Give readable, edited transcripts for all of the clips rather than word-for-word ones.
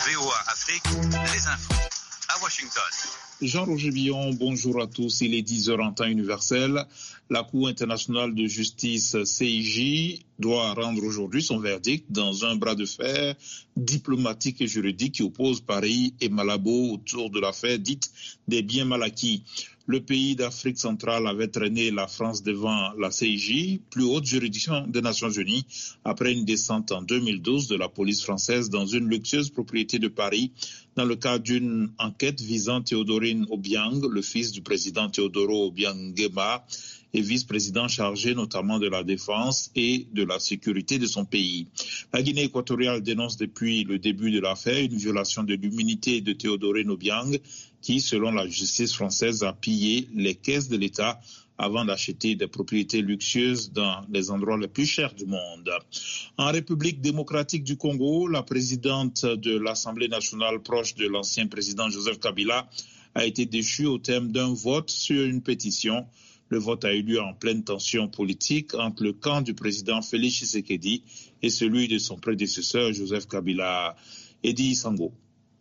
VOA Afrique, les infos à Washington. Jean-Roger Billon, bonjour à tous. Il est 10h en temps universel. La Cour internationale de justice CIJ doit rendre aujourd'hui son verdict dans un bras de fer diplomatique et juridique qui oppose Paris et Malabo autour de l'affaire dite des biens mal acquis. Le pays d'Afrique centrale avait traîné la France devant la CIJ, plus haute juridiction des Nations Unies, après une descente en 2012 de la police française dans une luxueuse propriété de Paris, dans le cadre d'une enquête visant Théodorine Obiang, le fils du président Théodoro Obiang Nguema, et vice-président chargé notamment de la défense et de la sécurité de son pays. La Guinée équatoriale dénonce depuis le début de l'affaire une violation de l'immunité de Théodorine Obiang qui, selon la justice française, a pillé les caisses de l'État avant d'acheter des propriétés luxueuses dans les endroits les plus chers du monde. En République démocratique du Congo, la présidente de l'Assemblée nationale proche de l'ancien président Joseph Kabila a été déchue au terme d'un vote sur une pétition. Le vote a eu lieu en pleine tension politique entre le camp du président Félix Tshisekedi et celui de son prédécesseur Joseph Kabila. Edi Sango.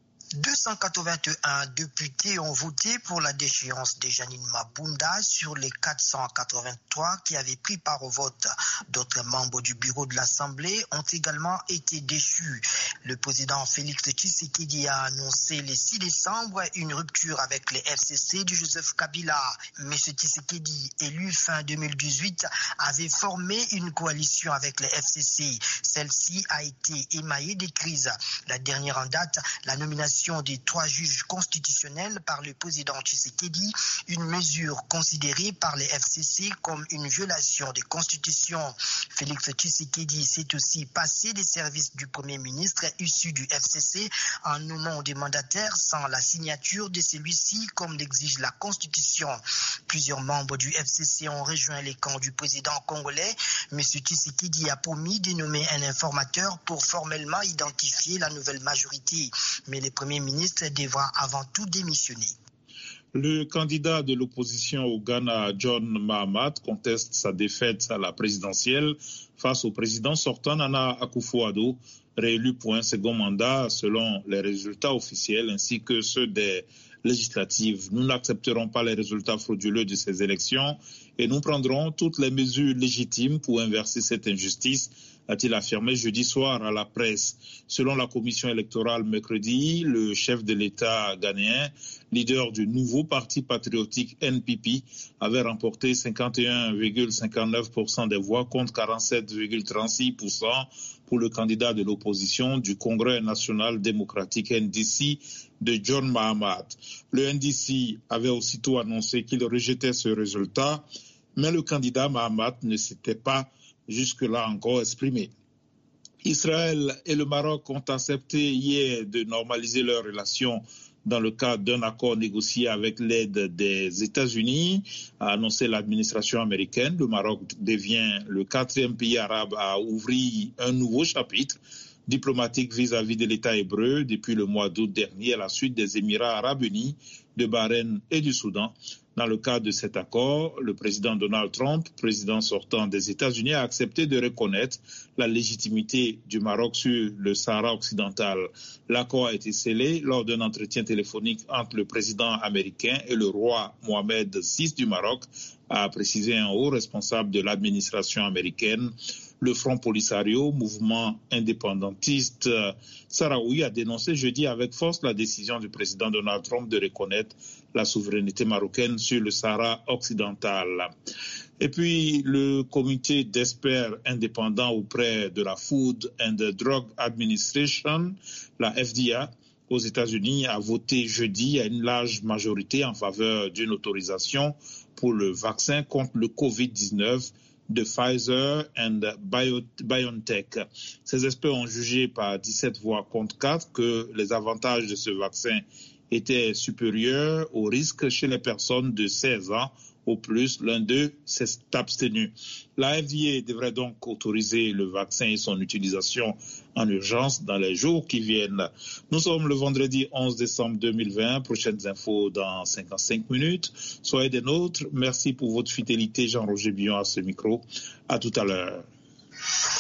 281 députés ont voté pour la déchéance de Janine Mabunda sur les 483 qui avaient pris part au vote. D'autres membres du bureau de l'Assemblée ont également été déchus. Le président Félix Tshisekedi a annoncé le 6 décembre une rupture avec les FCC de Joseph Kabila. M. Tshisekedi, élu fin 2018, avait formé une coalition avec les FCC. Celle-ci a été émaillée des crises. La dernière en date, la nomination des 3 juges constitutionnels par le président Tshisekedi, une mesure considérée par les FCC comme une violation des constitutions. Félix Tshisekedi s'est aussi passé des services du Premier ministre issu du FCC en nommant des mandataires sans la signature de celui-ci comme l'exige la Constitution. Plusieurs membres du FCC ont rejoint les camps du président congolais. M. Tshisekedi a promis de nommer un informateur pour formellement identifier la nouvelle majorité. Mais le Premier ministre devra avant tout démissionner. Le candidat de l'opposition au Ghana, John Mahama, conteste sa défaite à la présidentielle face au président sortant Nana Akufo-Addo, réélu pour un second mandat selon les résultats officiels ainsi que ceux des législatives. Nous n'accepterons pas les résultats frauduleux de ces élections et nous prendrons toutes les mesures légitimes pour inverser cette injustice, a-t-il affirmé jeudi soir à la presse. Selon la commission électorale mercredi, le chef de l'État ghanéen, leader du nouveau parti patriotique NPP, avait remporté 51,59% des voix contre 47,36% pour le candidat de l'opposition du Congrès national démocratique NDC de John Mahama. Le NDC avait aussitôt annoncé qu'il rejetait ce résultat, mais le candidat Mahama ne s'était pas jusque-là encore exprimé. Israël et le Maroc ont accepté hier de normaliser leurs relations dans le cadre d'un accord négocié avec l'aide des États-Unis, a annoncé l'administration américaine. Le Maroc devient le 4e pays arabe à ouvrir un nouveau chapitre diplomatique vis-à-vis de l'État hébreu depuis le mois d'août dernier à la suite des Émirats arabes unis, de Bahreïn et du Soudan. Dans le cadre de cet accord, le président Donald Trump, président sortant des États-Unis, a accepté de reconnaître la légitimité du Maroc sur le Sahara occidental. L'accord a été scellé lors d'un entretien téléphonique entre le président américain et le roi Mohamed VI du Maroc, a précisé un haut responsable de l'administration américaine. Le Front Polisario, mouvement indépendantiste sahraoui, a dénoncé jeudi avec force la décision du président Donald Trump de reconnaître la souveraineté marocaine sur le Sahara occidental. Et puis, le comité d'experts indépendants auprès de la Food and Drug Administration, la FDA, aux États-Unis, a voté jeudi à une large majorité en faveur d'une autorisation pour le vaccin contre le COVID-19 de Pfizer et BioNTech. Ces experts ont jugé par 17 voix contre 4 que les avantages de ce vaccin étaient supérieurs aux risques chez les personnes de 16 ans au plus. L'un d'eux s'est abstenu. La FDA devrait donc autoriser le vaccin et son utilisation en urgence dans les jours qui viennent. Nous sommes le vendredi 11 décembre 2020. Prochaines infos dans 55 minutes. Soyez des nôtres. Merci pour votre fidélité. Jean-Roger Billon à ce micro. À tout à l'heure.